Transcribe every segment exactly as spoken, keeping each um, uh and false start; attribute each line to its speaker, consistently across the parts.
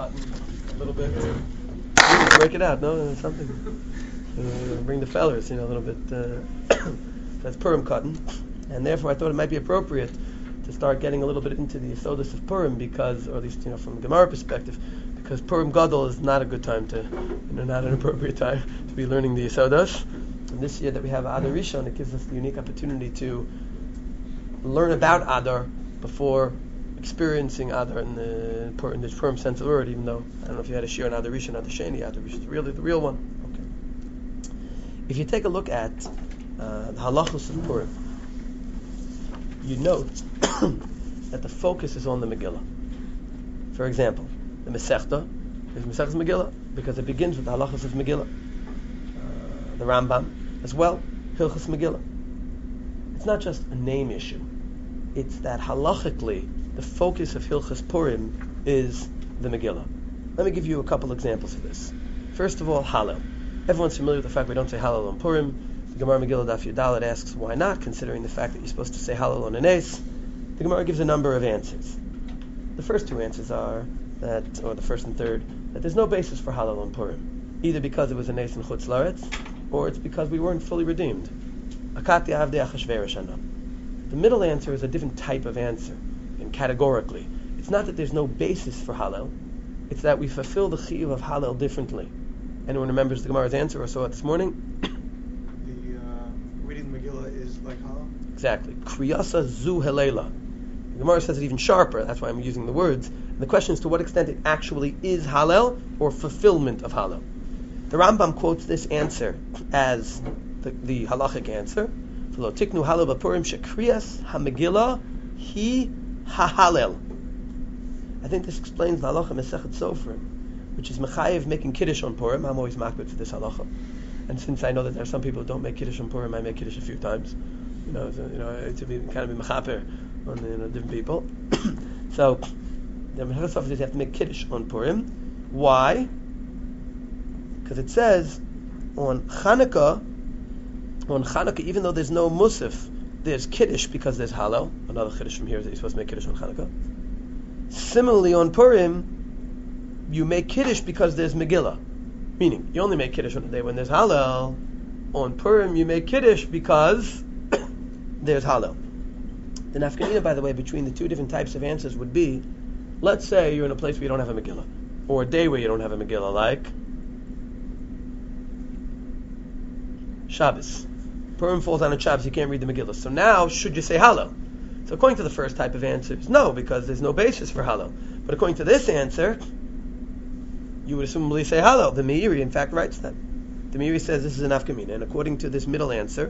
Speaker 1: cotton a little bit. Break it out, no? Something. Uh, bring the fellers, you know, a little bit. Uh, that's Purim cotton. And therefore I thought it might be appropriate to start getting a little bit into the Yesodus of Purim because, or at least, you know, from a Gemara perspective, because Purim Gadol is not a good time to, you know, not an appropriate time to be learning the Yesodus. And this year that we have Adar Rishon, it gives us the unique opportunity to learn about Adar before experiencing Adar in the Purim, in the Purim sense of the word, even though, I don't know if you had a shiur on Adar Rishon, Adar Sheni, Adar Rishon is really the real one. Okay. If you take a look at uh, the halachos of Purim, you note that the focus is on the Megillah. For example, the Masechta is Masechta's Megillah because it begins with the halachos of Megillah. Uh, the Rambam as well, Hilchos Megillah. It's not just a name issue. It's that halachically the focus of Hilchos Purim is the Megillah. Let me give you a couple examples of this. First of all, Hallel. Everyone's familiar with the fact we don't say Hallel on Purim. The Gemara Megillah Daf Yudalet asks why not, considering the fact that you're supposed to say Hallel on an Nes. The Gemara gives a number of answers. The first two answers are that, or the first and third, that there's no basis for Hallel on Purim, either because it was a Nes in Chutz Laretz, or it's because we weren't fully redeemed. Akati Avdei Achashverosh Ana. The middle answer is a different type of answer, and categorically. It's not that there's no basis for Hallel, it's that we fulfill the chiyuv of Hallel differently. Anyone remembers the Gemara's answer or saw it this morning?
Speaker 2: Reading the Megillah is like Hallel?
Speaker 1: Exactly. Kriyasa zu helela. The Gemara says it even sharper, that's why I'm using the words. And the question is to what extent it actually is Hallel or fulfillment of Hallel. The Rambam quotes this answer as the, the halachic answer. V'lo tiknu Hallel b'Purim shekriyas ha-Megillah hi ha-Hallel. I think this explains the halacha Masechet Sofrim, which is mechayev making kiddush on Purim. I'm always makbid for this halacha. And since I know that there are some people who don't make Kiddush on Purim, I make Kiddush a few times. You know, so, you know, to be kind of be mechaper on you know, different people. So, the Masechet Sofrim says you have to make Kiddush on Purim. Why? Because it says on Chanukah, on Chanukah, even though there's no Musaf, there's Kiddush because there's Hallel. Another Kiddush from here is that you're supposed to make Kiddush on Chanukah. Similarly, on Purim, you make Kiddush because there's Megillah. Meaning, you only make Kiddush on the day when there's Hallel. On Purim, you make Kiddush because there's Hallel. The nafkamina, by the way, between the two different types of answers would be, let's say you're in a place where you don't have a Megillah, or a day where you don't have a Megillah, like Shabbos. Purim falls on a Shabbos, you can't read the Megillah. So now, should you say Hallel? So according to the first type of answers, no, because there's no basis for Hallel. But according to this answer, you would assumably say Hallel. The Meiri, in fact, writes that. The Meiri says this is an nafkamina, and according to this middle answer,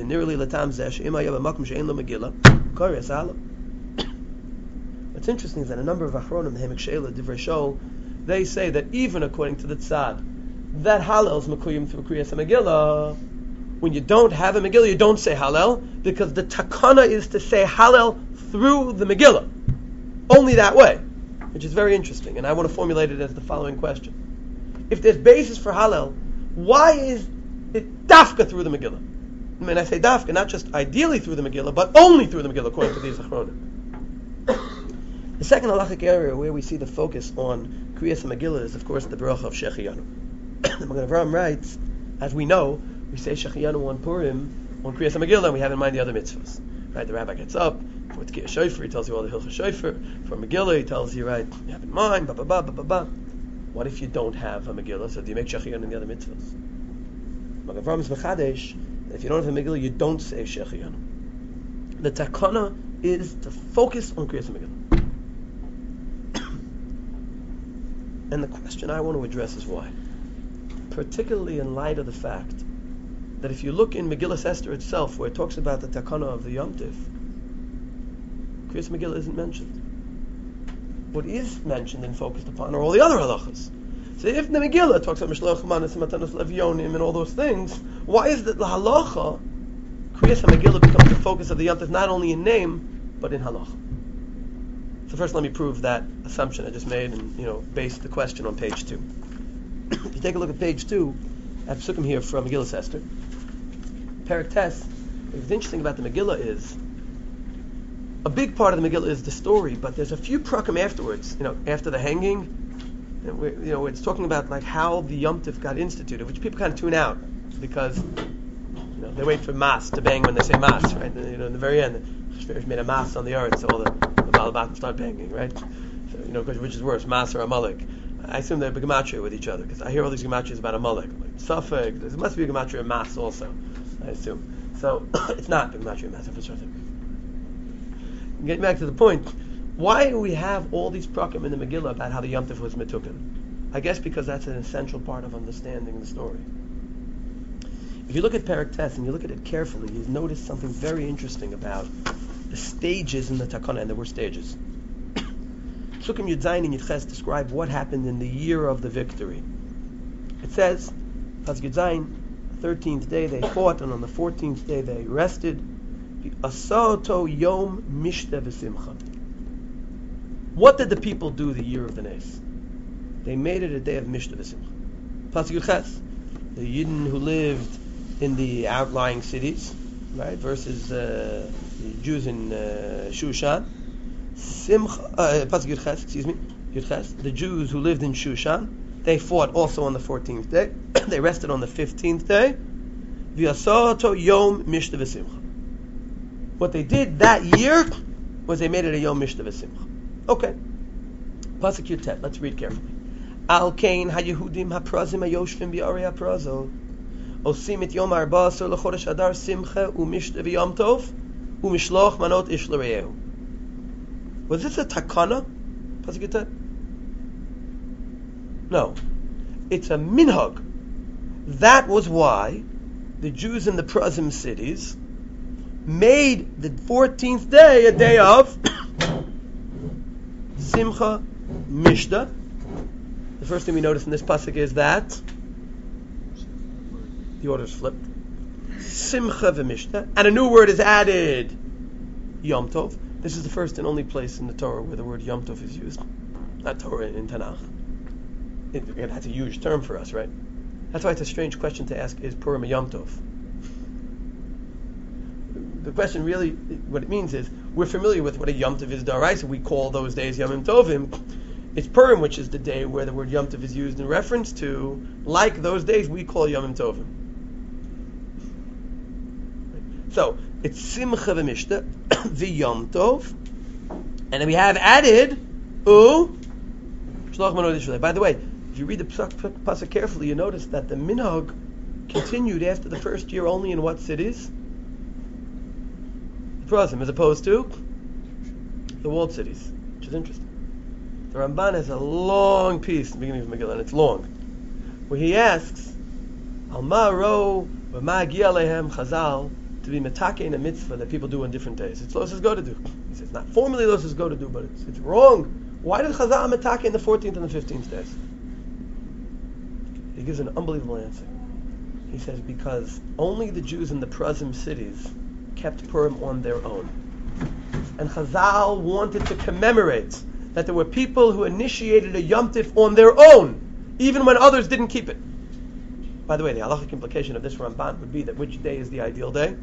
Speaker 1: what's interesting is that a number of Achronim, the Hemek Sheila, Divrei Shol, they say that even according to the Tzad, that Hallel is Mekuyim through Kriyas HaMegillah. When you don't have a Megillah, you don't say Hallel, because the takana is to say Hallel through the Megillah. Only that way. Which is very interesting, and I want to formulate it as the following question. If there's basis for Hallel, why is it dafka through the Megillah? I mean, I say dafka, not just ideally through the Megillah, but only through the Megillah, according to these Achronim. The second halachic area where we see the focus on Kriyas HaMegillah is, of course, the bracha of Shechianu. The Magen Avraham writes, as we know, we say Shechianu on Purim, on Kriyas HaMegillah, and we have in mind the other mitzvahs. Right, the rabbi gets up, for Tkiyah Shofar, he tells you all the Hilchos Shofar. For Megillah, he tells you, right, you have in mind, ba ba ba ba ba ba. What if you don't have a Megillah? So do you make Shechianu in the other mitzvahs? Magen Avraham is Mechadesh, that if you don't have a Megillah, you don't say Shechianu. The takana is to focus on Kriyas HaMegillah. And the question I want to address is why. Particularly in light of the fact that if you look in Megillah Esther itself, where it talks about the takana of the Yom Tiv, Kriyas Megillah isn't mentioned. What is mentioned and focused upon are all the other halachas. So if the Megillah talks about Mishloach Manas and Matanos Levionim and all those things, why is that the halacha, Kriyas HaMegillah, becomes the focus of the Yom Tiv, not only in name, but in halacha? So first let me prove that assumption I just made and, you know, base the question on page two. If you take a look at page two, I have Psukim here from Megillah Esther. Perek Tes, what's interesting about the Megillah is, a big part of the Megillah is the story, but there's a few prakim afterwards, you know, after the hanging, And we, you know, it's talking about like how the Yom Tov got instituted, which people kind of tune out because you know they wait for mas to bang when they say mas, right? And, you know, in the very end, the Shverish made a mas on the earth, so all the, the Balabatim start banging, right? So, you know, which is worse, mas or Amalek? I assume they're gematria with each other because I hear all these gematrias about Amalek. Like, Suffolk, there must be a gematria of mas also, I assume. So it's not the gematria of mas. Getting back to the point. Why do we have all these prakim in the Megillah about how the Yom Tov was metuken? I guess because that's an essential part of understanding the story. If you look at Perek Tes and you look at it carefully, you'll notice something very interesting about the stages in the Takana, and there were stages. Psukim Yud Zayin and Yud Ches describe what happened in the year of the victory. It says, Pasuk Yud Zayin, thirteenth day they fought, and on the fourteenth day they rested. Asato Yom Mishta V'Simcha. What did the people do the year of the Nes? They made it a day of Mishta V'Simcha. Pasuk Yud Ches, the Yidden who lived in the outlying cities, right, versus uh, the Jews in uh, Shushan. Simcha, uh, Pasuk Yud Ches, excuse me, Yud Ches, the Jews who lived in Shushan, they fought also on the fourteenth day. They rested on the fifteenth day. V'Asato Yom Mishta V'Simcha. What they did that year was they made it a Yom Mishta V'Simcha. Okay. Pasuk Yud Tet. Let's read carefully. Al Kain HaYehudim HaPrazim HaYoshvim B'Arei HaPrazo Osim Et Yom Arba'asar LeChodesh Adar Simcha U'Mishta V'Yom Tov U'Mishloch Manot Ish L'Reyehu. Was this a takana? Pasuk Yud Tet? No. It's a minhag. That was why the Jews in the Prazim cities made the fourteenth day a day of Simcha Mishta. The first thing we notice in this pasuk is that the order's flipped. Simcha v'Mishta, and a new word is added, Yom Tov. This is the first and only place in the Torah where the word Yom Tov is used. Not Torah in Tanakh. It, it, that's a huge term for us, right? That's why it's a strange question to ask: is Purim a Yom Tov? The question really, what it means is, we're familiar with what a Yom Tov is d'oraisa. We call those days Yomim Tovim. It's Purim, which is the day where the word Yom Tov is used in reference to, like those days we call Yomim Tovim. So, it's Simcha v'Mishta, the Yom Tov, and then we have added, U, Shloch Manot Yisrael. By the way, if you read the pasuk carefully, you notice that the minhag continued after the first year only in what cities? As opposed to the walled cities, which is interesting. The Ramban has a long piece in the beginning of Megillah, and it's long, where he asks, Al ma ro v'ma agia lehem Chazal to be metake in a mitzvah that people do on different days. It's Los's go to do. He says not formally Los's go to do, but it's, it's wrong. Why did Chazal metake in the fourteenth and the fifteenth days? He gives an unbelievable answer. He says because only the Jews in the Prazim cities kept Purim on their own. And Chazal wanted to commemorate that there were people who initiated a Yom Tif on their own, even when others didn't keep it. By the way, the halachic implication of this Ramban would be that which day is the ideal day?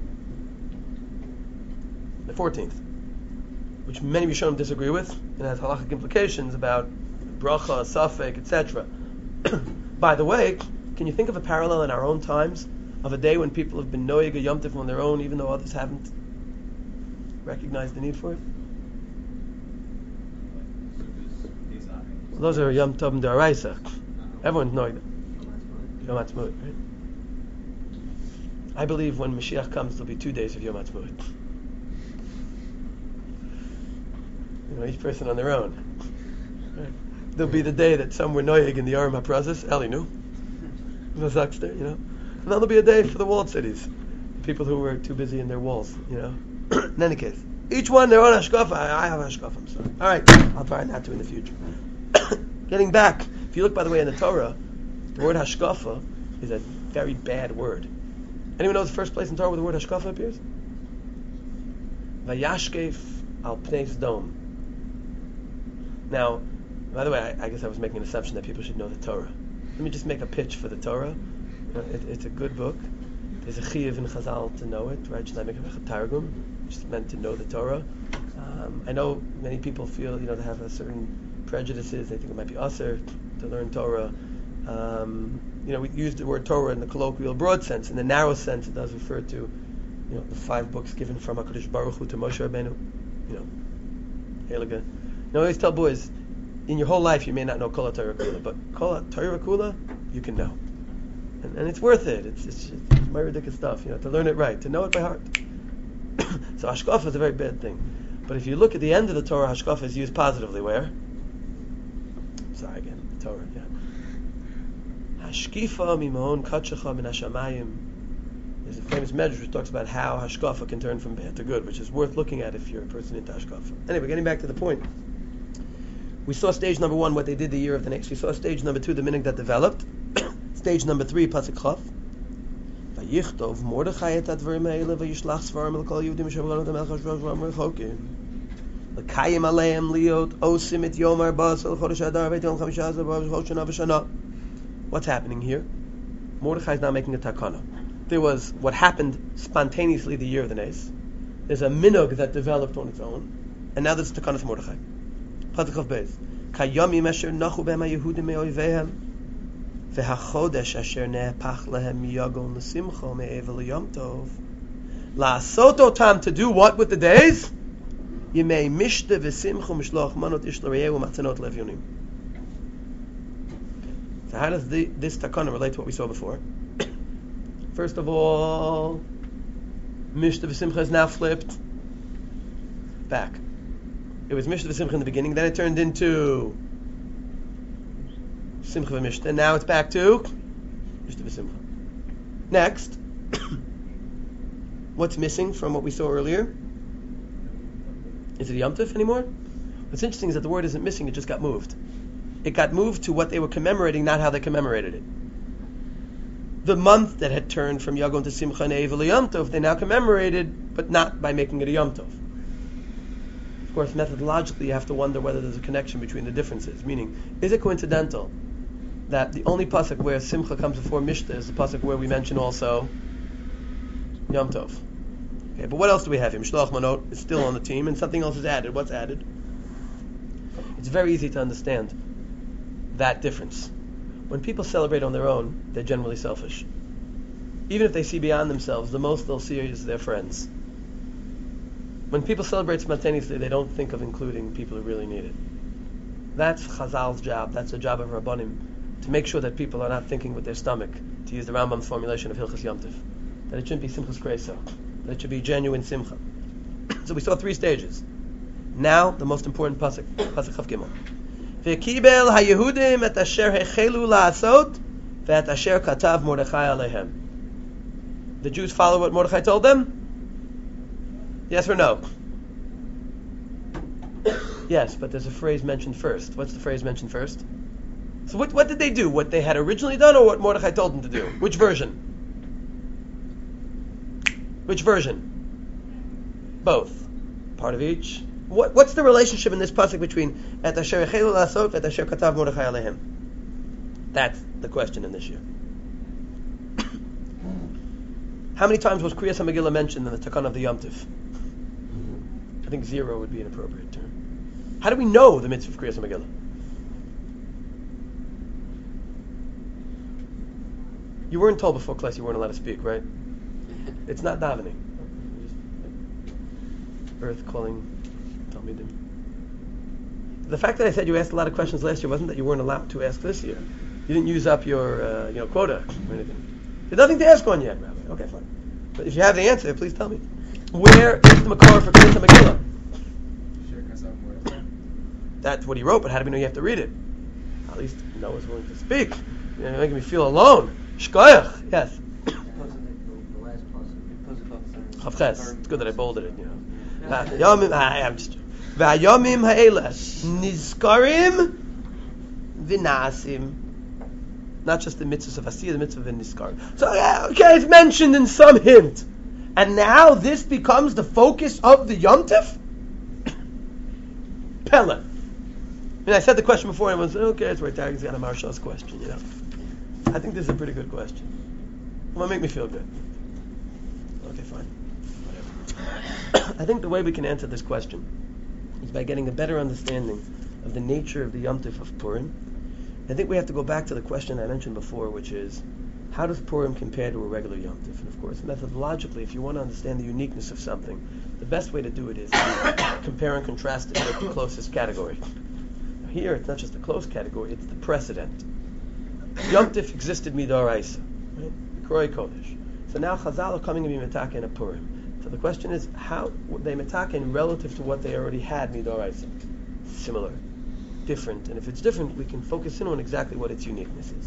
Speaker 1: The fourteenth, which many Rishonim disagree with, and has halachic implications about bracha, safek, et cetera. By the way, can you think of a parallel in our own times of a day when people have been noyeg a Yom Tov on their own, even though others haven't recognized the need for it? Well, those are Yom Tov d'oraisa. Everyone's noyeg Yom Ha'atzmaut, right? I believe when Mashiach comes, there'll be two days of Yom Ha'atzmaut. You know, each person on their own. Right? There'll be the day that some were noyeg in the Aram HaPrazis, Eli knew, Mazakster, you know. And then there'll be a day for the walled cities, people who were too busy in their walls, you know. In any case, each one their own hashkafa. I, I have hashkafa, I'm sorry. All right, I'll try not to in the future. Getting back, if you look, by the way, in the Torah, the word hashkafa is a very bad word. Anyone know the first place in Torah where the word hashkafa appears? Vayashkef al pnei Sdom. Now, by the way, I, I guess I was making an assumption that people should know the Torah. Let me just make a pitch for the Torah. It, it's a good book. There's a chiyuv in Chazal to know it, right? Targum, which is meant to know the Torah. Um, I know many people feel, you know, they have a certain prejudices. They think it might be usher to learn Torah. Um, you know, we use the word Torah in the colloquial broad sense. In the narrow sense, it does refer to, you know, the five books given from HaKadosh Baruch Hu to Moshe Rabbeinu. You know, Heilige. You know, I always tell boys, in your whole life you may not know Kol HaTorah Kula, but Kol HaTorah Kula, you can know. And, and it's worth it. It's, it's, it's my ridiculous stuff, you know, to learn it right, to know it by heart. So Hashkafa is a very bad thing. But if you look at the end of the Torah, Hashkafa is used positively. Where? Sorry again, the Torah, yeah. Hashkifa mimon katshacha min hashamayim. There's a famous medrash which talks about how Hashkafa can turn from bad to good, which is worth looking at if you're a person into Hashkafa. Anyway, getting back to the point. We saw stage number one, what they did the year of the next. We saw stage number two, the minhag that developed. Stage number three, pasuk chaf. Vayichtov Mordechai et advarim ha'ele vayishlach svarim l'kol Yehudim asher b'ganu d'melech ha'shvarim rechokim. L'kayim aleim liot osim et yom arba'as l'chodesh adar v'etil chamisha azar b'chodesh shana v'shana. What's happening here? Mordechai is now making a takana. There was what happened spontaneously the year of the Nes. There's a minhag that developed on its own, and now there's takana for Mordechai. Pasuk chaf beis. Kayomim asher nachu b'hem ha'Yehudim me'oivehem. והחודש אשר נהפך להם מיגון לשמחה מעבר ליום טוב לעשות אותם, to do what with the days? ימי משתה ושמחה משלוח מנות איש לרעהו ומתנות לאביונים. So how does the, this takana relate to what we saw before? First of all, Mishta v'simcha is now flipped back. It was Mishta v'simcha in the beginning, then it turned into Simcha v'Mishta, and now it's back to Mishta v'Simcha. Next, what's missing from what we saw earlier? Is it Yom Tov anymore? What's interesting is that the word isn't missing, it just got moved. It got moved to what they were commemorating, not how they commemorated it. The month that had turned from Yagon to Simcha and Eivel Yom Tov, they now commemorated, but not by making it a Yom Tov. Of course, methodologically, you have to wonder whether there's a connection between the differences. Meaning, is it coincidental that the only pasuk where Simcha comes before Mishta is the pasuk where we mention also Yom Tov? Okay, but what else do we have here? Mishloach Manot is still on the team, and something else is added. What's added? It's very easy to understand that difference. When people celebrate on their own, they're generally selfish. Even if they see beyond themselves, the most they'll see is their friends. When people celebrate spontaneously, they don't think of including people who really need it. That's Chazal's job. That's the job of Rabbanim, to make sure that people are not thinking with their stomach, to use the Rambam's formulation of Hilchas Yom Tov, that it shouldn't be Simchas Kreisa, that it should be genuine Simcha. So we saw three stages. Now, the most important pasuk, pasuk Chav Gimel. V'kibel haYehudim et asher hechelu la'asot ve'et asher katav Mordechai alehem. The Jews follow what Mordechai told them? Yes or no? Yes, but there's a phrase mentioned first. What's the phrase mentioned first? So what, what did they do? What they had originally done, or what Mordechai told them to do? Which version? Which version? Both. Part of each. What, what's the relationship in this pasuk between et asher echelu la'asot et asher katav Mordechai alehem? That's the question in this year. How many times was Kriyas HaMegillah mentioned in the Takana of the Yom Tov? I think zero would be an appropriate term. How do we know the mitzvah of Kriyas HaMegillah? You weren't told before class you weren't allowed to speak, right? It's not davening. Earth calling Talmidim. The fact that I said you asked a lot of questions last year wasn't that you weren't allowed to ask this year. You didn't use up your uh, you know quota or anything. There's nothing to ask on yet, Rabbi. Okay, fine. But if you have the answer, please tell me. Where is the Makar for Kriyas HaMegillah? That's what he wrote, but how do we know you have to read it? At least Noah's willing to speak. You're making me feel alone. Shkoyach, yes. Chavches. It's good that I bolded it, you know. Yomim, I'm just. Vayomim ha'ela nizkarim v'nasim. Not just the mitzvahs of Asiyah, the mitzvah of Niskar. So, yeah, okay, it's mentioned in some hint. And now this becomes the focus of the Yom Tov? Pella. I mean, I said the question before, and everyone said, okay, it's right there, he's got a Marshal's question, you know. I think this is a pretty good question. It will make me feel good. Okay, fine. Whatever. I think the way we can answer this question is by getting a better understanding of the nature of the Yom Tov of Purim, I think we have to go back to the question I mentioned before, which is, how does Purim compare to a regular Yom Tov? And of course, methodologically, if you want to understand the uniqueness of something, the best way to do it is to compare and contrast it with the closest category. Now here, it's not just the close category, it's the precedent. Yom Tov existed midoraisa, right? Kroi Kodesh. So now Chazal are coming to be metaken in a Purim. So the question is, how would they metaken relative to what they already had midoraisa? Similar, different, and if it's different, we can focus in on exactly what its uniqueness is.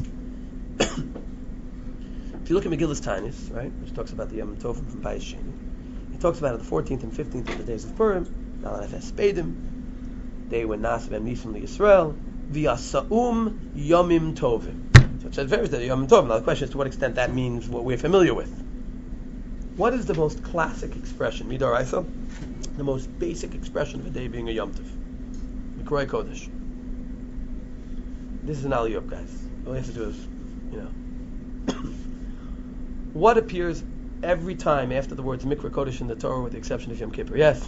Speaker 1: If you look at Megillas Taanis, right, which talks about the Yom Tov from Bayis Sheni, it talks about it the fourteenth and fifteenth of the days of Purim, Nalan Espedim, they were Nasav and Nisam Yisrael, V'yasaum Yomim Tovim. So it says very that Yomim Tovim. Now the question is to what extent that means what we're familiar with. What is the most classic expression, Midoraisa? The most basic expression of a day being a Yom Tov. Mikroi Kodesh. This is an aliyot, guys. All you have to do is, you know. What appears every time after the words Mikra Kodesh in the Torah, with the exception of Yom Kippur? Yes.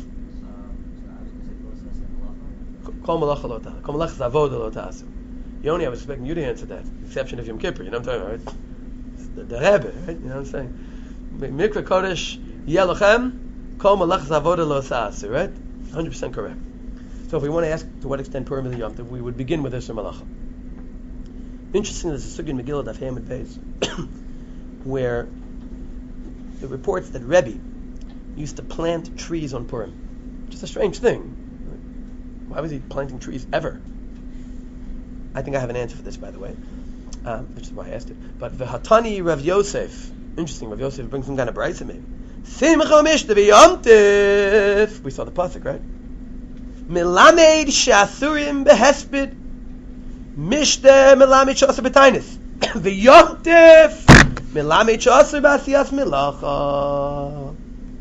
Speaker 1: Kol malacha lo ta'asu. Kol malacha zavoda lo ta'asu. Yoni, I was expecting you to answer that, with the exception of Yom Kippur. You know what I'm talking about, right? It's the, the Rebbe, right? You know what I'm saying? Mikra Kodesh yelochem. Kol malacha zavoda lo ta'asu. Right? one hundred percent correct. So if we want to ask to what extent Purim is a Yom Tov, we would begin with Isser Malacha. Interesting, there's a sugya in Megillah Daf Hamid Beis where it reports that Rebbe used to plant trees on Purim. Just a strange thing. Why was he planting trees ever? I think I have an answer for this, by the way, um, which is why I asked it. But V'hatani Rav Yosef, interesting, Rav Yosef brings some kind of brayso maybe. Simcha mishta v'yom tiv. We saw the pasuk, right? Milamed shasurim behesped mishta milamed shasur b'tainis v'yom tiv. Milamed shasur b'asiyas milacha.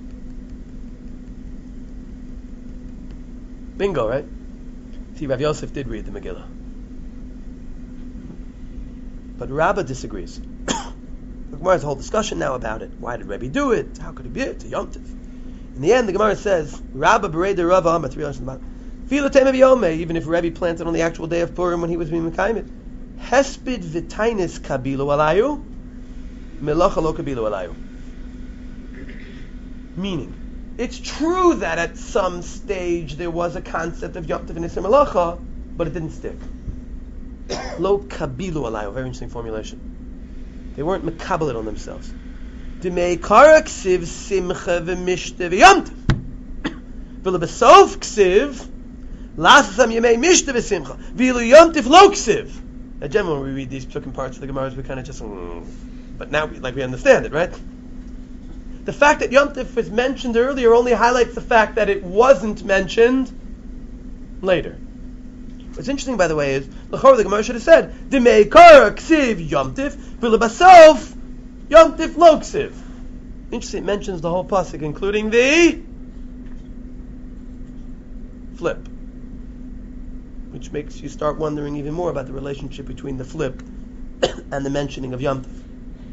Speaker 1: Bingo, right? See, Rav Yosef did read the Megillah. But Rabbah disagrees. The Gemara has a whole discussion now about it. Why did Rebbe do it? How could it be it? It's a Yom Tov. In the end, the Gemara says, Rabbah berei Rava Amar, three lines about even if Rebbe planted on the actual day of Purim when he was being Mekayim it. Hesped v'tainis kabilu alayu, melacha lo kabilu alayu. Meaning, it's true that at some stage there was a concept of Yom Tov and Isser Melacha, but it didn't stick. Lo kabilu alayu, very interesting formulation. They weren't mekabel it on themselves. D'mei kara ksiv simcha v'mishta v'yom Tov. V'lebesof ksiv lasasam yemei mishta v'simcha v'ilu yom Tov lo ksiv. Now, generally, when we read these second parts of the Gemaras, we kind of just, mm, but now, we, like, we understand it, right? The fact that Yom Tov was mentioned earlier only highlights the fact that it wasn't mentioned later. What's interesting, by the way, is the Gemara should have said, "D'mei kara ksiv Yom Tov, v'lebesof Yom Tov lo ksiv." Interesting, it mentions the whole pasuk, including the flip, which makes you start wondering even more about the relationship between the flip and the mentioning of Yom Tov.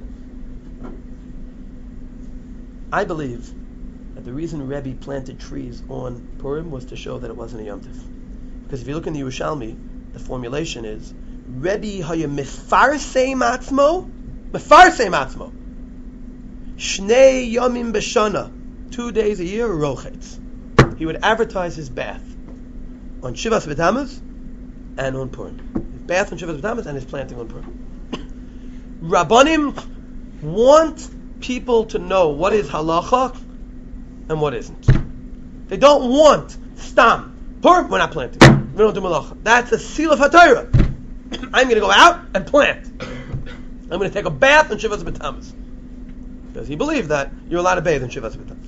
Speaker 1: I believe that the reason Rebbe planted trees on Purim was to show that it wasn't a Yom Tov. Because if you look in the Yerushalmi, the formulation is Rebbe haya mefarsei matzmo, mefarsei matzmo, shnei yomim b'shana, two days a year rochetz. He would advertise his bath on Shivas B'Tammuz and on Purim. His bath on Shivas B'Tammuz and his planting on Purim. Rabbanim want people to know what is halacha and what isn't. They don't want stam. Purim, we're not planting. We don't do malacha. That's a seal of HaTorah. I'm going to go out and plant. I'm going to take a bath on Shivas B'Tammuz. Because he believed that you're allowed to bathe in Shivas B'Tammuz.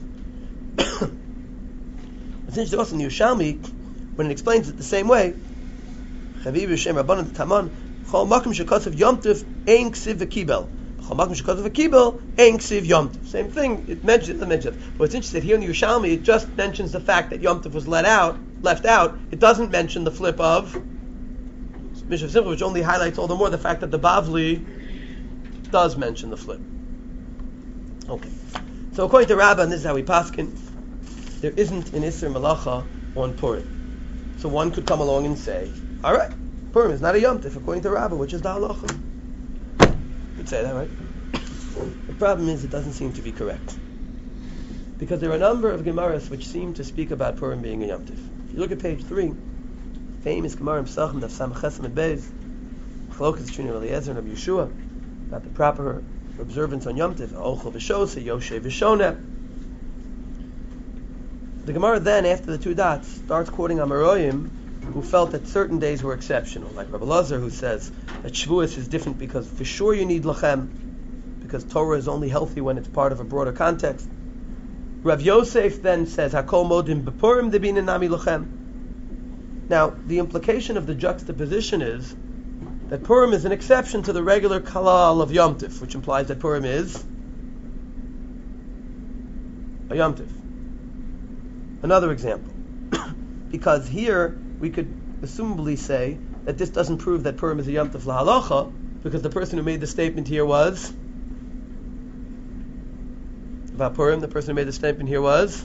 Speaker 1: It's interesting also in the Yerushalmi, when it explains it the same way, Chaviv Yishem Rabbanan Taman, Chol Makom Shekatzav Yom Tov Ein Ksiv V'Kibel. Chol Makom Shekatzav V'Kibel Ein Ksiv Yom Tov. Same thing. It mentions it. Mentions. But it's interesting here in the Yerushalmi, it just mentions the fact that Yom Tov was let out, left out. It doesn't mention the flip of Mishav Simcha, which only highlights all the more the fact that the Bavli does mention the flip. Okay. So according to Rabbah, and this is how we paskin, there isn't an Isser Malacha on Purim. So one could come along and say, all right, Purim is not a Yom Tif according to Rabbah, which is the halacha. You'd say that, right? The problem is it doesn't seem to be correct. Because there are a number of Gemaras which seem to speak about Purim being a Yom Tif. If you look at page three, famous Gemara in Pesachim, Daf Samach Ches Amud Beis, Chlokas Trini Eliezer and Rabbi Yeshua, about the proper observance on Yom Tif, Ochel V'Shosa, Yoshe V'Shoneh. The Gemara then, after the two dots, starts quoting Amoraim, who felt that certain days were exceptional, like Rabbi Lazar, who says that Shavuos is different because for sure you need Lachem, because Torah is only healthy when it's part of a broader context. Rav Yosef then says, Hakol Modim B'Purim Debina Nami Lachem. Now, the implication of the juxtaposition is that Purim is an exception to the regular kalal of Yom Tif, which implies that Purim is a Yom Tif. Another example. Because here we could assumably say that this doesn't prove that Purim is a Yom Tif lahalacha, because the person who made the statement here was about Purim, the person who made the statement here was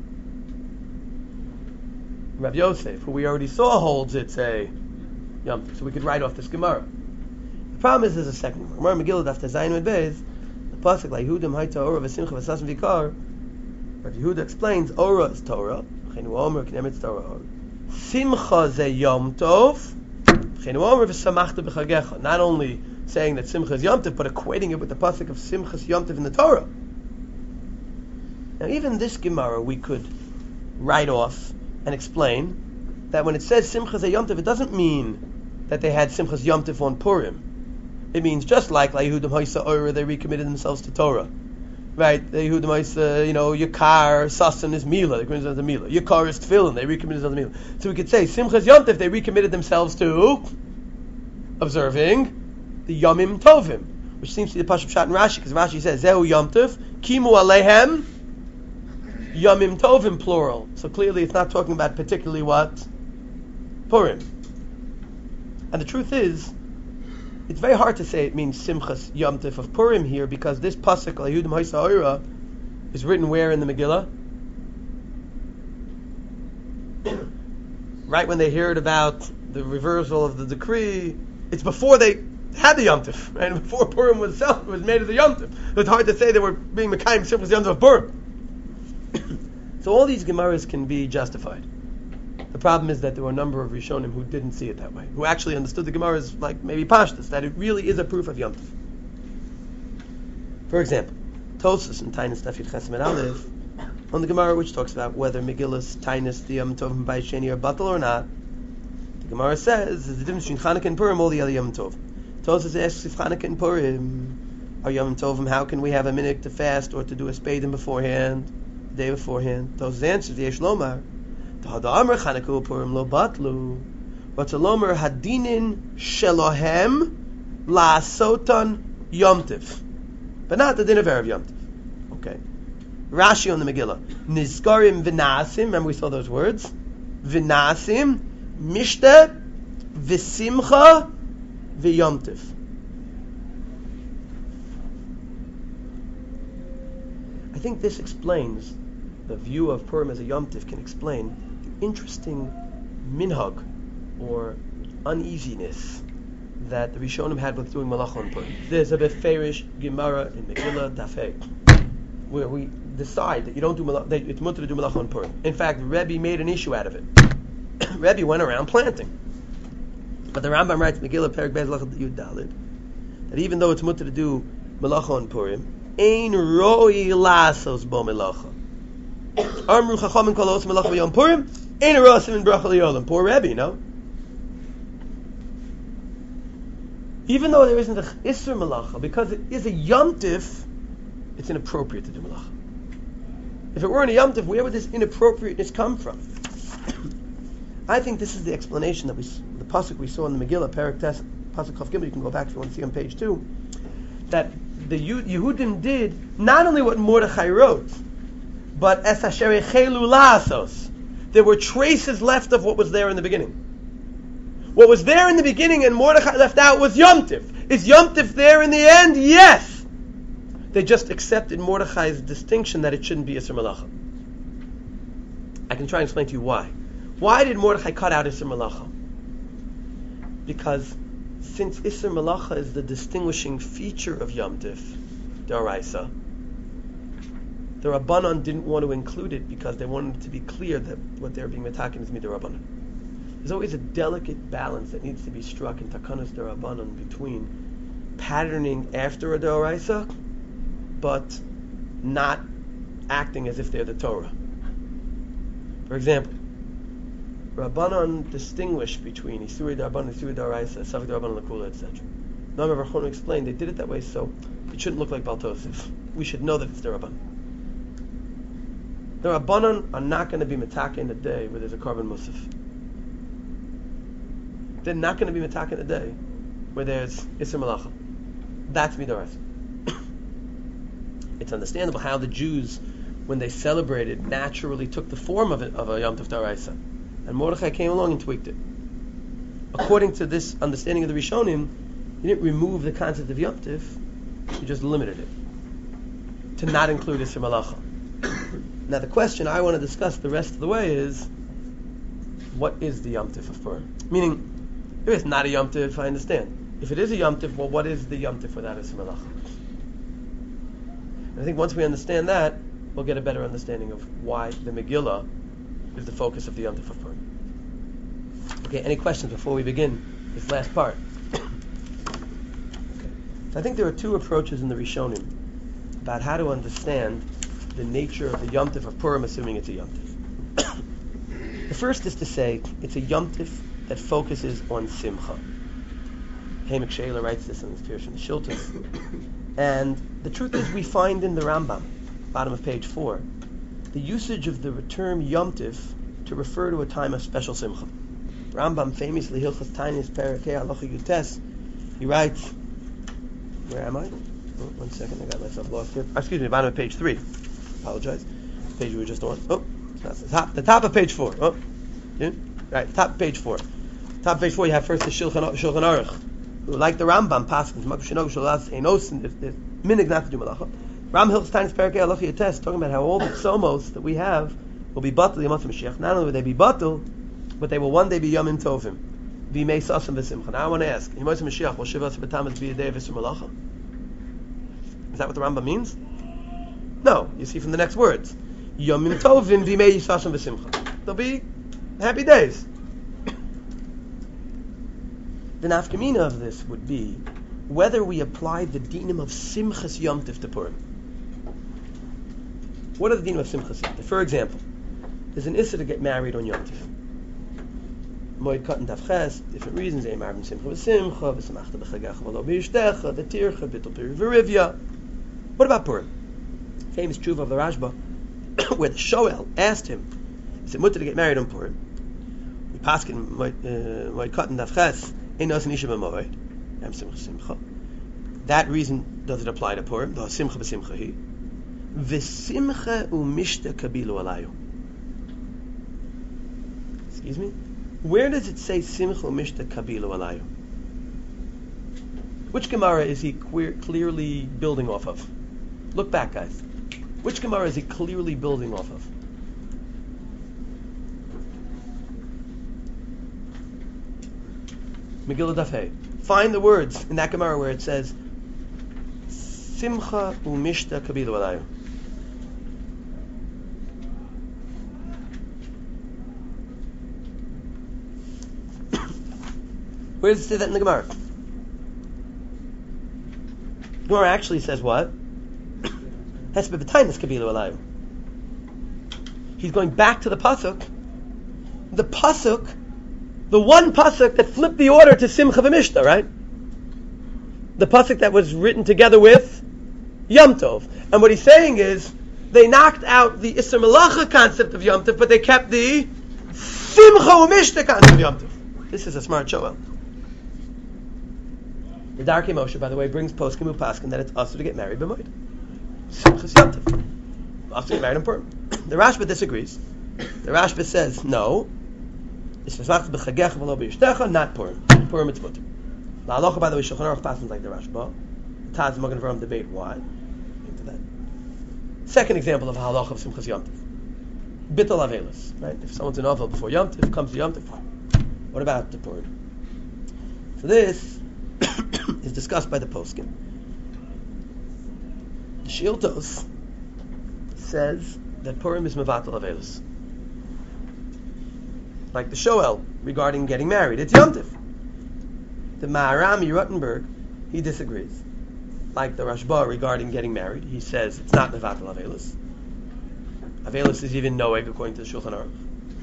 Speaker 1: Rav Yosef, who we already saw holds it's a Yom Tif, so we could write off this Gemara. The problem is there's a second Gemara. Gemara Megillah Daf Tezayin Amud Beis, the pasuk like Yehudim Hayta Ora V'Simcha V'Sasam Vikar. Rav Yehuda explains Ora is Torah, Chenu Omer K'nemitz Torah. Simcha ze Yom Tov, Chenu Omer V'Samachta B'Chagecha. Not only saying that Simcha is Yom Tov, but equating it with the pasuk of Simchas Yom Tov in the Torah. Now, even this Gemara we could write off and explain that when it says Simchas Yom Tov, it doesn't mean that they had Simchas Yom Tov on Purim. It means just like Yehudim Haysa Ora, they recommitted themselves to Torah. Right? The Yehudim Haysa, you know, Yakar, Sasan is Mila, they recommitted themselves to Mila. Yakar is Tefillin, they recommitted themselves to Mila. So we could say Simchas Yom Tov, they recommitted themselves to observing the Yomim Tovim, which seems to be the Pashup Shat in Rashi, because Rashi says, Zehu Yom Tov, Kimu Alehem, Yomim Tovim plural. So clearly it's not talking about particularly what? Purim. And the truth is, it's very hard to say it means Simchas Yom Tov of Purim here, because this pasuk Yehudim Haysa Ora is written where in the Megillah? Right when they heard about the reversal of the decree, it's before they had the Yom Tov, right? Before Purim was self was made as a Yom Tov. It's hard to say they were being Mekayim Simchas Yom Tov of Purim. So all these Gemaras can be justified. The problem is that there were a number of Rishonim who didn't see it that way, who actually understood the Gemaras like maybe Pashtus, that it really is a proof of Yom Tov. For example, Tosfos in Tainis Daf Yud Ches Amud Aleph, on the Gemara which talks about whether Megillus, Tainis, the Yom Tov, and Bayis Sheni are batal or not, the Gemara says there's a difference between Chanukah and Purim, all the other Yom Tov. Tosfos asks if Chanukah and Purim are Yom Tovim, how can we have a minute to fast or to do a spadim beforehand? Day beforehand. Those answers, the Yesh Lomar, the Hadamar Chanukah Purim lo batlu, but the Lomar hadinin shelohem la sotan Yom Tiv, but not the din of Erev Yom Tiv. Okay. Rashi on the Megillah, Nizkarim v'nasim. Remember we saw those words. V'nasim mishte v'simcha v'Yom Tiv. I think this explains the view of Purim as a Yom Tiv can explain the interesting minhag or uneasiness that the Rishonim had with doing Malacha on Purim. There's a Beferish Gemara in Megillah Dafei where we decide that you don't do Malacha, that it's mutter to do Malacha on Purim. In fact, Rebbe made an issue out of it. Rebbe went around planting, but the Rambam writes Megillah Perek Beis Lachad Yud Daled that even though it's mutter to do Malacha on Purim, Ein roi lasos bo melacha. Amru chachamim kol os melacha b'yom Purim. Ein rosim in bracha liyolim. Poor Rebbe, no? Even though there isn't a isur melacha, because it is a yom tif, it's inappropriate to do melacha. If it weren't a yom tif, where would this inappropriateness come from? I think this is the explanation that we, the pasuk we saw in the Megillah, Perek Tes, pasuk Chav Gimel. You can go back if you want to see on page two. That the Yehudim did not only what Mordechai wrote, but es asher echelu la'asos. There were traces left of what was there in the beginning. What was there in the beginning and Mordechai left out was Yom Tif. Is Yom Tif there in the end? Yes. They just accepted Mordechai's distinction that it shouldn't be Yisr Malacha. I can try and explain to you why. Why did Mordechai cut out Isser Malacha? Because since Isser Malacha is the distinguishing feature of Yom Tif, D'Oraisa, the Rabbanon didn't want to include it because they wanted it to be clear that what they're being metaken is Midrabbanon. There's always a delicate balance that needs to be struck in Takanas D'Rabbanon between patterning after a D'Oraisa, but not acting as if they're the Torah. For example, Rabbanon distinguish between Isuri D'Rabbanon, Isuri D'Oraisa, Savik D'Rabbanon, Lakula, et cetera. Noam Rachon explained they did it that way so it shouldn't look like Baltosif. We should know that it's D'Rabbanon. The Rabbanon are not going to be metaka in a day where there's a carbon musaf. They're not going to be metaka in a day where there's Isser Malacha. That's Midoraisa. It's understandable how the Jews, when they celebrated, naturally took the form of, it, of a Yom Tov D'Oraisa. And Mordechai came along and tweaked it. According to this understanding of the Rishonim, he didn't remove the concept of Yom Tov, he just limited it to not include Isser Malacha. Now the question I want to discuss the rest of the way is, what is the Yom Tif of Purim? Meaning, if it's not a Yom Tif, I understand. If it is a Yom Tif, well, what is the Yom Tif without Isser Malacha? And I think once we understand that, we'll get a better understanding of why the Megillah is the focus of the Yom Tif of Purim. Okay, any questions before we begin this last part? Okay. So I think there are two approaches in the Rishonim about how to understand the nature of the Yom Tif of Purim, assuming it's a Yom Tif. The first is to say it's a Yom Tif that focuses on Simcha. Haimek Sheila writes this in his Pirush in the Shilton. And the truth is, we find in the Rambam, bottom of page four, the usage of the term Yom Tif to refer to a time of special Simcha. Rambam famously, Hilchas Tainis Perakei Halacha Yutes, he writes, where am I? Oh, one second, I got myself lost here. Excuse me, bottom of page three. Apologize. The page we were just on. Oh, it's not the top. The top of page four. Oh, yeah? Right. Top of page four. Top of page four. You have first the Shulchan Shulchan Aruch, who, like the Rambam, passes Makuf Shenog Shalas Einos and there's minig not to do malacha. Ram Hilchos Tainis Perakei Halacha Yutes, talking about how all the somos that we have will be batel Yom Mashiach. Not only will they be batel, but they will one day be Yomim Tovim. V'mei Sasam V'Simcha. Now I want to ask: Yom Mashiach will Shiva B'Tamas be a day of Isser Malacha? Is that what the Rambam means? No, you see from the next words. Yomim tovim v'mei yisashim v'simcha. They'll be happy days. The nafkamina of this would be whether we apply the dinim of simchas Yom Tif to Purim. What are the dinim of simchas Yom Tif? For example, there's an issa to get married on Yom Tif. Moed katan tavches, different reasons. Ein marvim simcha v'simcha, v'samachta b'chagecha v'lo b'yishtecha, the tircha, bittul piri v'rivya. What about Purim? Famous tshuva of the Rashba, where the Shoel asked him, is it mutter to get married on Purim? We paskin moed katan tavches, ein nos nisha b'moed, am simcha simcha. That reason does it apply to Purim? The simcha b'simcha hi. V'simcha u'mishta kabilu alayu. Excuse me? Where does it say simcha u'mishta kabilu alayu? Which Gemara is he queer, clearly building off of? Look back, guys. Which Gemara is he clearly building off of? Megillah Daf Hey. Find the words in that Gemara where it says Simcha u'mishta kabilu alayu. Where does it say that in the Gemara? The Gemara actually says what? Has to be b'tainis kabilu alayu. He's going back to the pasuk. The pasuk, the one pasuk that flipped the order to Simcha v'Mishta, right? The pasuk that was written together with Yom Tov. And what he's saying is, they knocked out the Isser Malacha concept of Yom Tov, but they kept the Simcha v'Mishta concept of Yom Tov. This is a smart show. The Darkei Moshe, by the way, brings poskim upaskin that it's us to get married b'moed. Simchas Yom Tov. Us to get married in Purim. The Rashba disagrees. The Rashba says no. It's not Purim. Purim it's mutter. The halacha, by the way, Shulchan Aruch passes like the Rashba. Taz and Magen Avraham debate why. Into that. Second example of a halacha of Simchas Yom Tov. Bittul Avelis, right? If someone's in Avel before Yom Tif, comes to Yom Tif, what about the Purim? So this is discussed by the poskim. The Shiltos says that Purim is Mevatel Avelis. Like the Shoel regarding getting married. It's Yom Tif. The Maharam Rottenberg, he disagrees. Like the Rashba regarding getting married, he says it's not Mevatel Avelis. Avelis is even Noeg according to the Shulchan Aruch.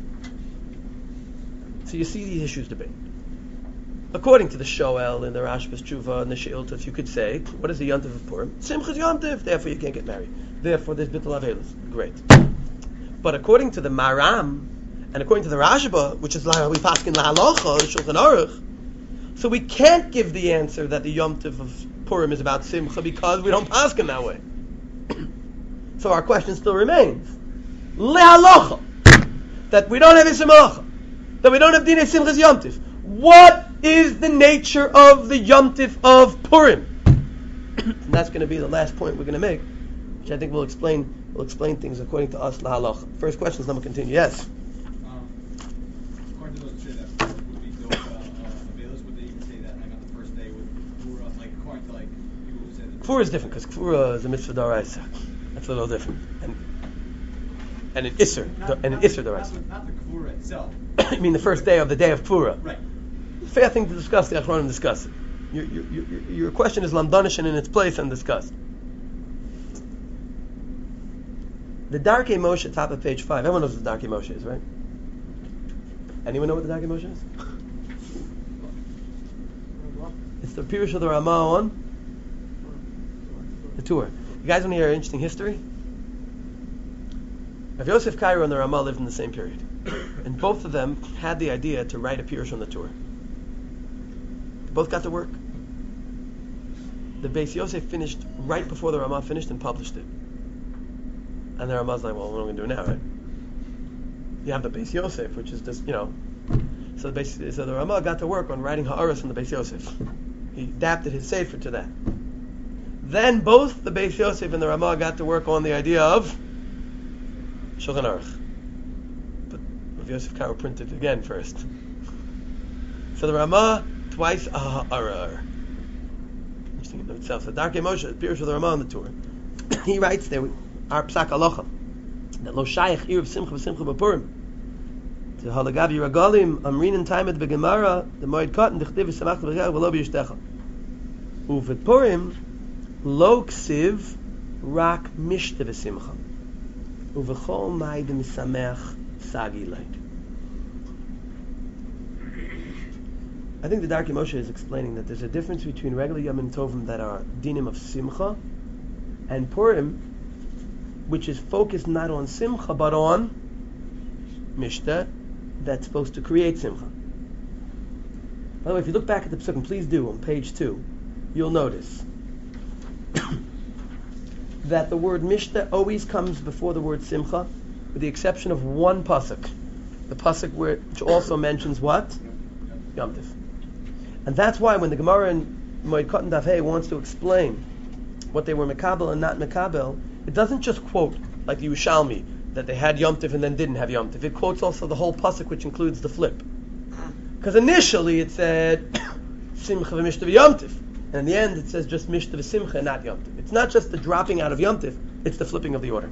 Speaker 1: So you see these issues debate. According to the Shoel and the Rashba's Tshuva and the Sheiltos, you could say, what is the Yom Tov of Purim? Simchas Yom Tov, therefore you can't get married. Therefore there's Bittul Avelis. Great. But according to the Maram, and according to the Rashba, which is like we paskin lahalocha, the Shulchan Aruch, so we can't give the answer that the Yom Tov of Purim is about Simcha because we don't paskin that way. So our question still remains. Lehalocha, that we don't have a Simcha, that we don't have Dinei Simchas Yom Tov. What is the nature of the Yom Tif of Purim? And that's going to be the last point we're going to make, which I think will explain will explain things according to us lahalacha. First question is, let me continue. Yes.
Speaker 2: Um, according to those two that would be those uh, uh, Avelis, would they even say that like on the first day with Kfura, like according to like people who say that
Speaker 1: Kfura is different because Kfura is a mitzvah d'oraisa. That's a little different. And and an Isser,
Speaker 2: not,
Speaker 1: and an
Speaker 2: not,
Speaker 1: Isser
Speaker 2: not,
Speaker 1: d'oraisa.
Speaker 2: the- not the Kfura itself.
Speaker 1: I mean the first day of the day of Kfura.
Speaker 2: Right.
Speaker 1: Fair thing to discuss. The Achronim discuss it. Your, your, your, your question is lamdanish and in its place and discussed. The Darkei Moshe, top of page five. Everyone knows what the Darkei Moshe is, right? Anyone know what the Darkei Moshe is? It's the Pirush of the Ramah on the tour. You guys want to hear interesting history? Rav Yosef Cairo and the Ramah lived in the same period, and both of them had the idea to write a Pirush on the tour. They both got to work. The Beis Yosef finished right before the Ramah finished and published it. And the Ramah's like, well, what are we going to do now, right? You have the Beis Yosef, which is just, you know. So the, Beis, so the Ramah got to work on writing Ha'aras on the Beis Yosef. He adapted his Sefer to that. Then both the Beis Yosef and the Ramah got to work on the idea of Shulchan Aruch. But Rav Yosef Karo printed it again first. So the Ramah, twice a Ha'arar. Interesting in itself. So Darkei Moshe, Pirush of the Ramah on the tour. He writes there, our Psak Halacha, that Lo Shayach Erev Simcha V'Simcha B'Purim. To Halagav Yiragalim, Amrin Taimet B'Gemara, the Moed Katan, D'chtiv V'Samach V'Gach V'Lo B'Yishtecha. Uvet Purim, Lo Ksiv, Rak Mishte V'Simcha. Uvechol Maid Misameach Sagi Leid. I think the Darkei Moshe is explaining that there's a difference between regular Yom Tovim that are dinim of Simcha and Purim, which is focused not on Simcha but on Mishta, that's supposed to create Simcha. By the way, if you look back at the Pesukim, please do, on page two, you'll notice that the word Mishta always comes before the word Simcha, with the exception of one pasuk, the pasuk where, which also mentions what? Yom Tif. And that's why when the Gemara in Moed Katan Daf Hey wants to explain what they were Mekabel and not Mekabel, it doesn't just quote, like the Yerushalmi, that they had Yom Tif and then didn't have Yom Tif. It quotes also the whole pasuk, which includes the flip. Because initially it said Simcha v'Mishta v'Yom Tif, and in the end it says just Mishta v'Simcha and not Yom Tif. It's not just the dropping out of Yom Tif, it's the flipping of the order.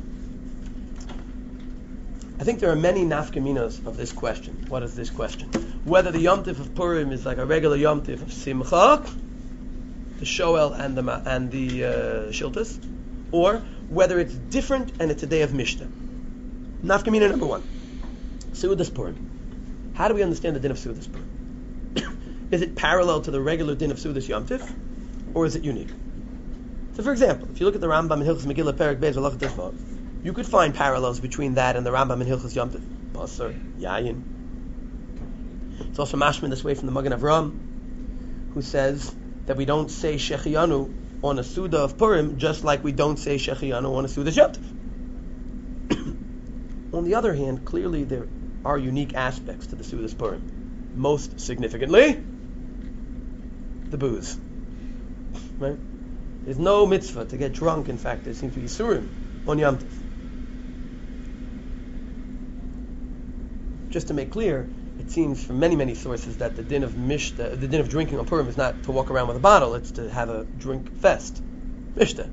Speaker 1: I think there are many nafkaminos of this question. What is this question? Whether the Yom Tif of Purim is like a regular Yom Tif of Simcha, the Shoel and the and the uh, Shiltas, or whether it's different and it's a day of Mishta. Nafkamina number one, Seudas Purim. How do we understand the din of Seudas Purim? Is it parallel to the regular din of Seudas Yom Tif, or is it unique? So, for example, if you look at the Rambam in Hilchos Megillah Perek Beis Halachot Tishma, you could find parallels between that and the Rambam in Hilchos Yom Tif, Basar, Yayin. It's also mashman this way from the Magen Avram, who says that we don't say Shechianu on a Suda of Purim, just like we don't say Shechianu on a Suda Yom Tif. On the other hand, clearly there are unique aspects to the Sudas Purim. Most significantly, the booze. Right? There's no mitzvah to get drunk. In fact, there seems to be Surim on Yom Tif. just to make clear, it seems from many, many sources that the din of mishta, the din of drinking on Purim is not to walk around with a bottle, it's to have a drink fest. Mishta.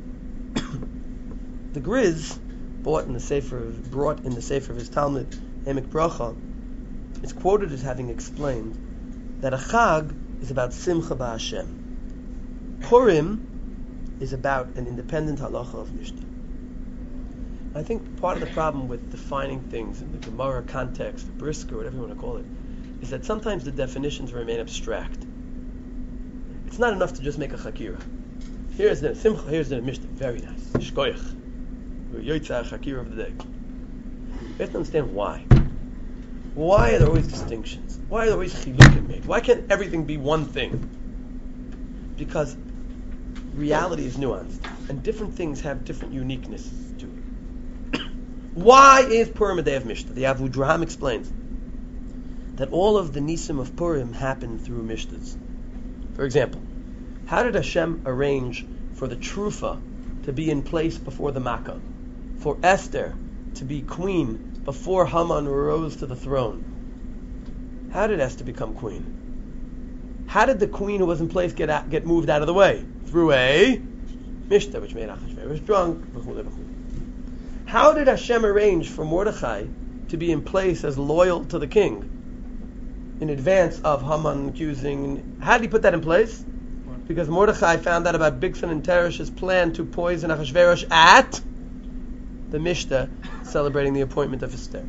Speaker 1: The Griz bought in the Sefer, brought in the Sefer of his Talmud, Emek Bracha, is quoted as having explained that a Chag is about Simcha Ba'Hashem. Purim is about an independent halacha of Mishta. I think part of the problem with defining things in the Gemara context, the Brisker, whatever you want to call it, is that sometimes the definitions remain abstract. It's not enough to just make a chakira. Here's the Simcha, here's the Mishnah. Very nice. Shkoyach. We're Yotzah chakira of the day. We have to understand why. Why are there always distinctions? Why are there always chilukim made? Why can't everything be one thing? Because reality is nuanced, and different things have different uniqueness to it. Why is Purim a day of Mishnah? The Avudraham explains that all of the nisim of Purim happen through Mishnahs. For example, how did Hashem arrange for the trufa to be in place before the Makkah? For Esther to be queen before Haman rose to the throne? How did Esther become queen? How did the queen who was in place get out, get moved out of the way? Through a Mishnah, which made Achashverosh drunk. How did Hashem arrange for Mordechai to be in place as loyal to the king in advance of Haman accusing? How did he put that in place? Because Mordechai found out about Bigsan and Teresh's plan to poison Achashverosh at the Mishnah, celebrating the appointment of Esther.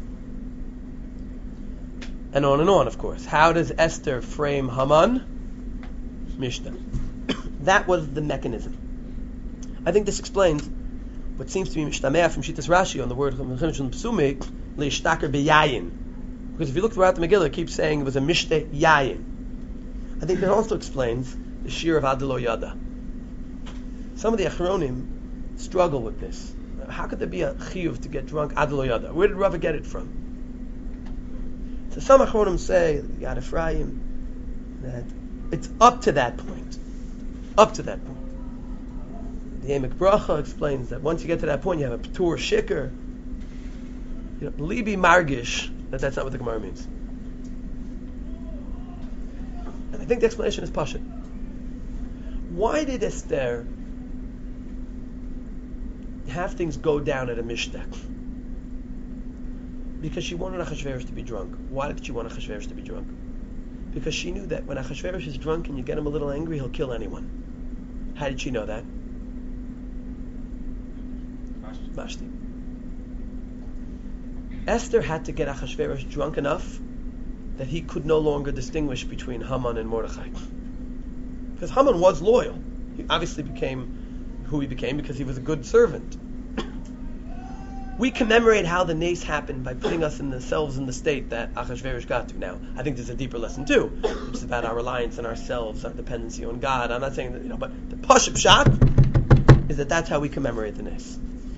Speaker 1: And on and on, of course. How does Esther frame Haman? Mishnah. That was the mechanism. I think this explains what seems to be Mishtameh from Shittas Rashi on the word Psumik, Leishtaker B'yayin. Because if you look throughout the Megillah, it keeps saying it was a Mishteh Yayin. I think that also explains the Shir of Adelo Yada. Some of the Achronim struggle with this. How could there be a chiyuv to get drunk Adelo Yada? Where did Rava get it from? So some Achronim say, Yad Ephraim, that it's up to that point. Up to that point. The Emek Bracha explains that once you get to that point, you have a Ptur Shikr. You know, Libi Margish, that that's not what the Gemara means. And I think the explanation is Pashut. Why did Esther have things go down at a Mishnah? Because she wanted Achashverosh to be drunk. Why did she want Achashverosh to be drunk? Because she knew that when Achashverosh is drunk and you get him a little angry, he'll kill anyone. How did she know that? Mashti. Esther had to get Achashverosh drunk enough that he could no longer distinguish between Haman and Mordechai. Because Haman was loyal. He obviously became who he became because he was a good servant. We commemorate how the nace happened by putting us in the selves in the state that Achashverosh got to. Now, I think there's a deeper lesson too, which is about our reliance on ourselves, our dependency on God. I'm not saying that, you know, but the Pashup Shot is that that's how we commemorate the nace.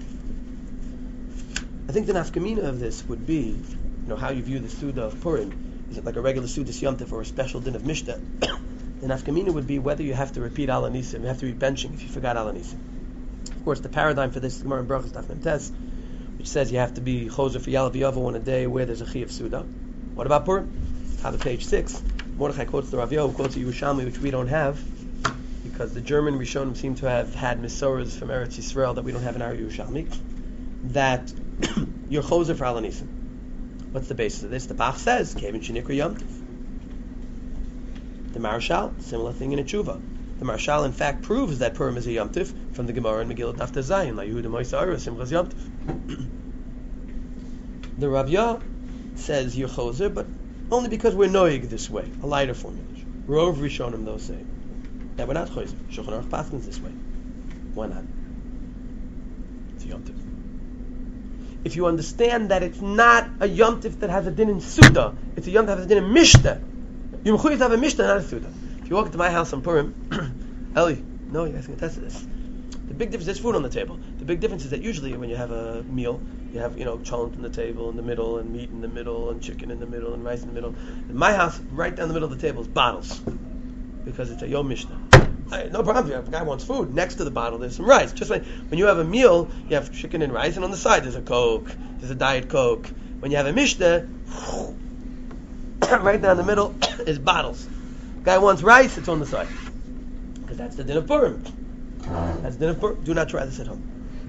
Speaker 1: I think the nafkamina of this would be, you know, how you view the Suda of Purim. Is it like a regular Suda Yom Tov or a special din of Mishnah? The nafkamina would be whether you have to repeat Al Anisim, you have to be benching if you forgot Al Anisim. Of course, the paradigm for this is Gemara in Brachos Daf Mem Tes, which says you have to be choser for Yalav Yavo on a day where there's a Chi of Suda. What about Purim? Top of page six, Mordechai quotes the Rav Yoel, quotes the Yerushalmi, which we don't have, because the German Rishonim seem to have had Misoras from Eretz Yisrael that we don't have in our Yerushalmi, that you're choser for Al Anisim. What's the basis of this? The Bach says, Kevin Shinikra Yom Tov. The Marshal, similar thing in a tshuva. The Marshal, in fact, proves that Purim is a Yom Tov from the Gemara in Megillah Daf Zayin. La Yehuda Moisa Ora Simchas Yom Tov. The Rav Yah says you're choser, but only because we're noig this way. A lighter formulation. Rov Rishonim though say that we're not choser. Shulchan Aruch paskins this way. Why not? It's a Yom Tov. If you understand that it's not a Yom Tov that has a din in Suda, it's a Yom Tov that has a din in Mishnah. You mechuyev to have a Mishnah, not a Suda. If you walk into my house on Purim, Eli, no, you guys can attest to this. The big difference is food on the table. The big difference is that usually when you have a meal, you have, you know, cholent on the table in the middle, and meat in the middle, and chicken in the middle, and rice in the middle. In my house, right down the middle of the table is bottles, because it's a Yom Mishnah. I, no problem. If a guy wants food, next to the bottle there's some rice. Just like when you have a meal, you have chicken and rice, and on the side there's a Coke, there's a Diet Coke. When you have a Mishnah, right down the middle is bottles. Guy wants rice, it's on the side. Because that's the din of Purim. That's the din of Purim. Do not try this at home.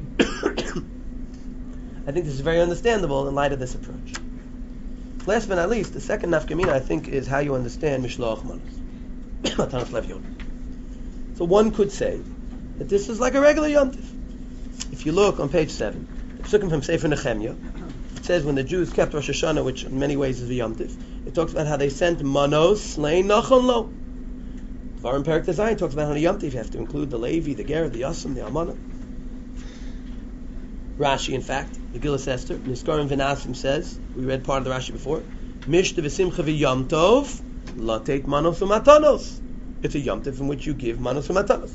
Speaker 1: I think this is very understandable in light of this approach. Last but not least, the second nafkamina, I think, is how you understand Mishloach Manos. So one could say that this is like a regular Yom Tif. If you look on page seven, it's taken from Sefer Nehemiah. It says when the Jews kept Rosh Hashanah, which in many ways is a Yom Tif, it talks about how they sent manos lein nachon lo. Dvarim Perek Design talks about how in a Yom Tif you have to include the Levi, the Ger, the Yasam, the Almana. Rashi, in fact, the Gillas Esther, Niskarim V'Nasim says, we read part of the Rashi before, Mishta v'simcha v'yom tov, latet manos u'matanos. It's a Yom Tov in which you give manos u'matanos.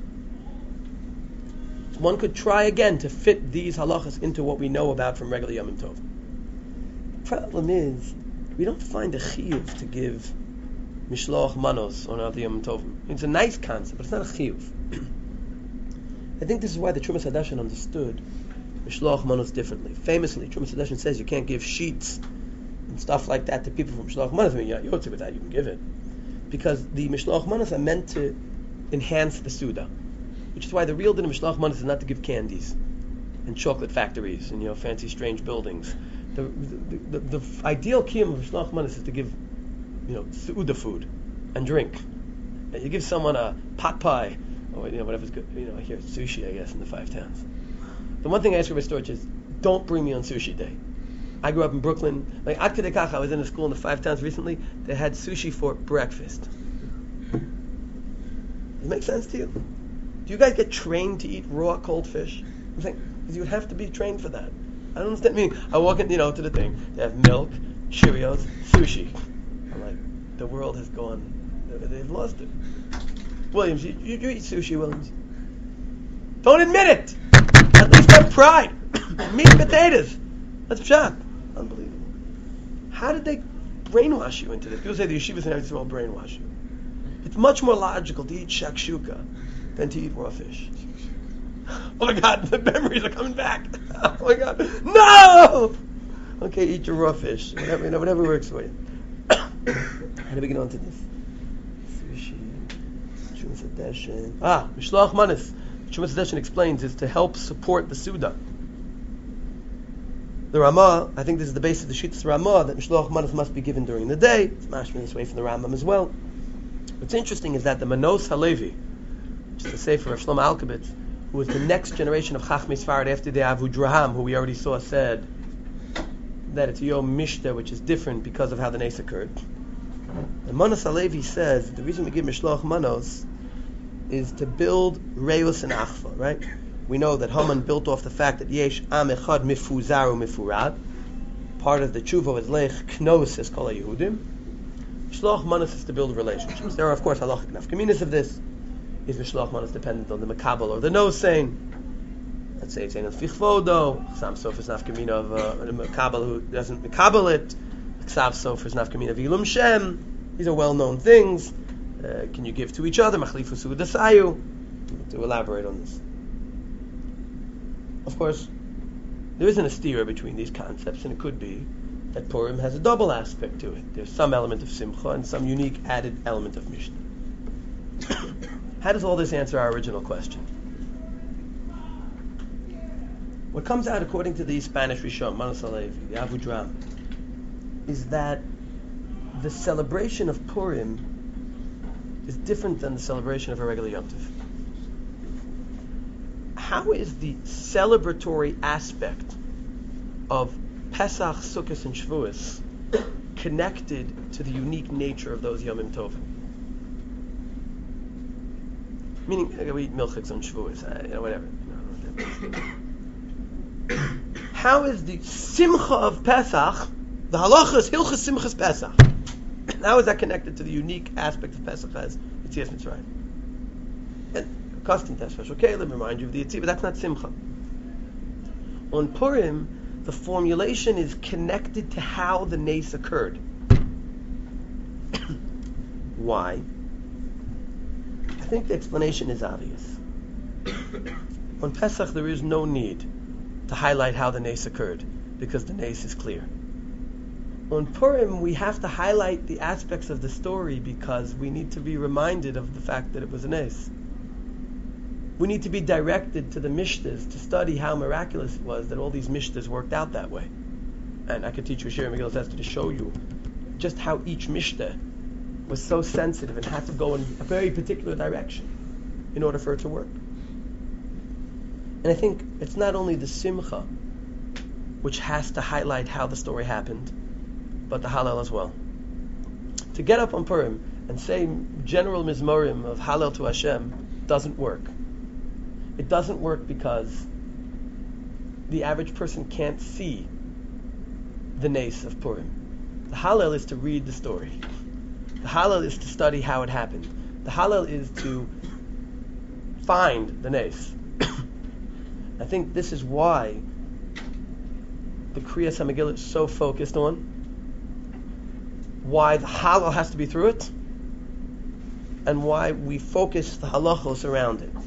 Speaker 1: So one could try again to fit these halachas into what we know about from regular Yom Tov. The problem is, we don't find a chiyuv to give mishloach manos on other Yom Tov. It's a nice concept, but it's not a chiyuv. I think this is why the Trumas Hadashin understood Mishloach Manos differently. Famously, Trumas Hadashin says you can't give sheets and stuff like that to people from Mishloach Manos. I mean, yeah, you're with that, you can give it. Because the Mishloach Manos are meant to enhance the Suda. Which is why the real din of Mishloach Manos is not to give candies and chocolate factories and, you know, fancy strange buildings. The the, the, the, the ideal kiyum of Mishloach Manos is to give, you know, Suda food and drink. And you give someone a pot pie, or, you know, whatever's good. You know, here it's sushi, I guess, in the five towns. The one thing I ask Rabbi Storch is, don't bring me on sushi day. I grew up in Brooklyn. Like, Ad Kedei Kach, I was in a school in the five towns recently. They had sushi for breakfast. Does it make sense to you? Do you guys get trained to eat raw cold fish? I'm saying, because you would have to be trained for that. I don't understand. I mean, I walk in, you know, to the thing. They have milk, Cheerios, sushi. I'm like, the world has gone. They've lost it. Williams, you, you, you eat sushi, Williams. Don't admit it! At least have pride. Meat and potatoes. That's pshat. Unbelievable. How did they brainwash you into this? People say the yeshivas and everything will brainwash you. It's much more logical to eat shakshuka than to eat raw fish. Oh my God, the memories are coming back. Oh my God, no! Okay, eat your raw fish. Whatever, you know, whatever works for you. How do we get on to this? Sushi, Trumas Hadashin. Ah, Mishloach Manos. Trumas Hadashin explains is to help support the Suda. The Ramah, I think this is the basis of the Shittas Ramah, that Mishloach Manos must be given during the day. It's mashman this way from the Rambam as well. What's interesting is that the Manos Halevi, which is the Sefer of Shlomo Alkabetz, who was the next generation of Chachmei Sfarad after the Avudraham, who we already saw, said that it's Yom Mishta, which is different because of how the Nes occurred. The Manos Halevi says the reason we give Mishloach Manos is to build Reus and Achva, right? We know that Haman built off the fact that Yesh Am Echad Mifuzaru Mifurad. Part of the tshuva was Lech Knos Es Kol HaYehudim. Mishloach Manos is to build relationships. There are, of course, halachic nafkaminas of this. Is Mishloach Manos dependent on the Makabel or the no saying? Let's say it's saying on Fichvodo. Chsam Sof is nafkamina of uh, a Makabel who doesn't Makabel it. Chsav Sof is nafkamina of Ilum Shem. These are well-known things. Uh, can you give to each other? Machlifu Sudasayu. To elaborate on this. Of course, there isn't a stira between these concepts, and it could be that Purim has a double aspect to it. There's some element of Simcha and some unique added element of Mishnah. How does all this answer our original question? What comes out, according to the Spanish Rishon, Manos Halevi, the Avudraham, is that the celebration of Purim is different than the celebration of a regular Yom Tov. How is the celebratory aspect of Pesach, Sukkot, and Shavuos connected to the unique nature of those Yomim Tovim? Meaning, we eat milchiks on Shavuos, uh, you know, whatever. How is the Simcha of Pesach, the halachas, Hilchas Simchas Pesach, how is that connected to the unique aspect of Pesach as Yetzias Mitzrayim? And custom test special Caleb, remind you of the Yetzias, but that's not Simcha. On Purim, the formulation is connected to how the Nes occurred. Why? I think the explanation is obvious. On Pesach, there is no need to highlight how the nace occurred, because the nace is clear. On Purim, we have to highlight the aspects of the story because we need to be reminded of the fact that it was a nace. We need to be directed to the Mishtas to study how miraculous it was that all these Mishtas worked out that way. And I could teach you a Shir Megillah Esther to show you just how each Mishtah was so sensitive and had to go in a very particular direction in order for it to work. And I think it's not only the Simcha which has to highlight how the story happened, but the Hallel as well. To get up on Purim and say general Mizmorim of Hallel to Hashem doesn't work. It doesn't work because the average person can't see the nace of Purim. The Hallel is to read the story. The Hallel is to study how it happened. The Hallel is to find the nace. I think this is why the Kriyas HaMegillah is so focused on, why the Hallel has to be through it, and why we focus the halachos around it.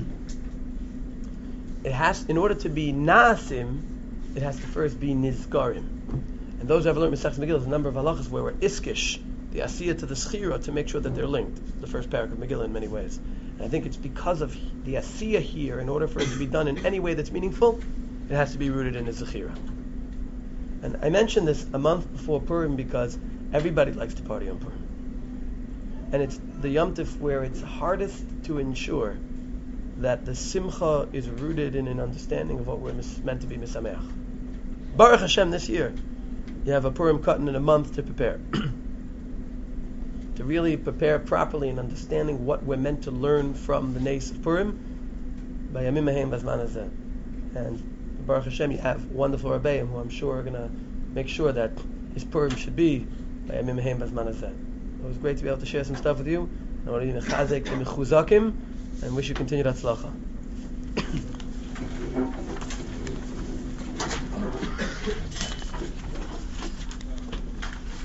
Speaker 1: It has, in order to be naasim, it has to first be nizgarim. And those who have learned Masechtas Megillah, there's a number of halachos where we're iskish, the asiyah to the schira, to make sure that they're linked. The first parak of Megillah in many ways. And I think it's because of the asiyah here, in order for it to be done in any way that's meaningful, it has to be rooted in a zechira. And I mentioned this a month before Purim because everybody likes to party on Purim. And it's the Yom Tov where it's hardest to ensure that the Simcha is rooted in an understanding of what we're mis- meant to be Misameach. Baruch Hashem, this year, you have a Purim Katan in a month to prepare. To really prepare properly in understanding what we're meant to learn from the nace of Purim by Yamim Mehem Bazman Hazeh. And Baruch Hashem, you have wonderful Rabbeim who I'm sure are going to make sure that his Purim should be by Yamim Mehem Bazman Hazeh. It was great to be able to share some stuff with you. I want to be mechazek and mechuzakim, and wish you continued hatzlacha.